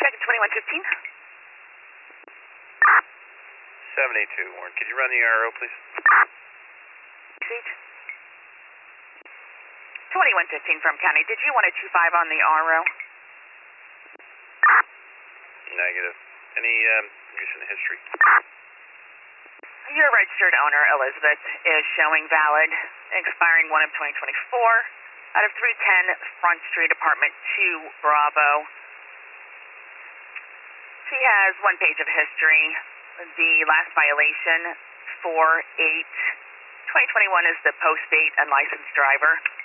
Check 2115. 782, Warren. Could you run the RO, please? Seat. 2115 from County. Did you want a 25 on the RO? Negative. Any recent history? Your registered owner, Elizabeth, is showing valid, expiring 1 of 2024, out of 310 Front Street, Apartment 2, Bravo. She has 1 page of history. The last violation, 4/8/2021, is the post-date unlicensed driver.